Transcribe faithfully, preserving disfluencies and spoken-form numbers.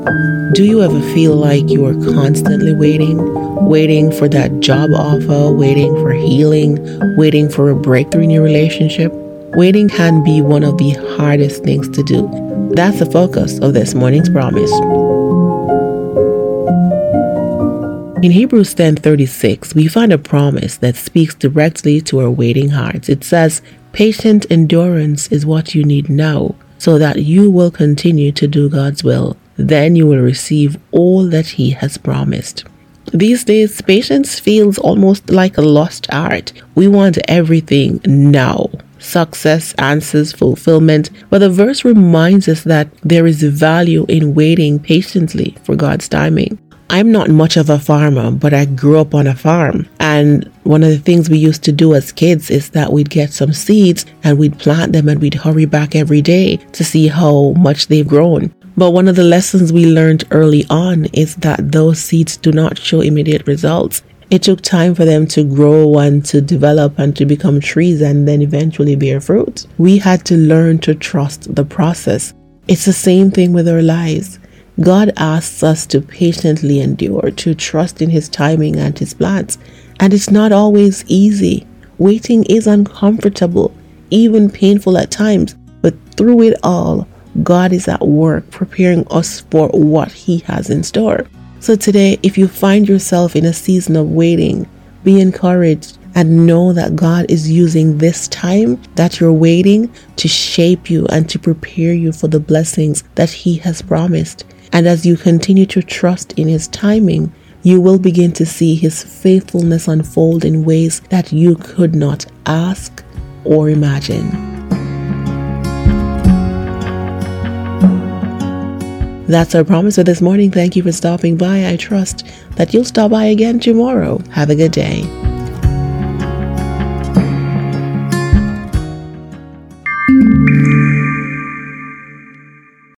Do you ever feel like you are constantly waiting? Waiting for that job offer, waiting for healing, waiting for a breakthrough in your relationship? Waiting can be one of the hardest things to do. That's the focus of this morning's promise. In Hebrews ten thirty-six, we find a promise that speaks directly to our waiting hearts. It says, "Patient endurance is what you need now, so that you will continue to do God's will. Then you will receive all that He has promised." These days, patience feels almost like a lost art. We want everything now. Success, answers, fulfillment. But the verse reminds us that there is value in waiting patiently for God's timing. I'm not much of a farmer, but I grew up on a farm. And one of the things we used to do as kids is that we'd get some seeds and we'd plant them and we'd hurry back every day to see how much they've grown. But one of the lessons we learned early on is that those seeds do not show immediate results. It took time for them to grow and to develop and to become trees and then eventually bear fruit. We had to learn to trust the process. It's the same thing with our lives. God asks us to patiently endure, to trust in His timing and His plans. And it's not always easy. Waiting is uncomfortable, even painful at times. But through it all, God is at work preparing us for what He has in store. So today, if you find yourself in a season of waiting, be encouraged and know that God is using this time that you're waiting to shape you and to prepare you for the blessings that He has promised. And as you continue to trust in His timing, you will begin to see His faithfulness unfold in ways that you could not ask or imagine. That's our promise for this morning. Thank you for stopping by. I trust that you'll stop by again tomorrow. Have a good day.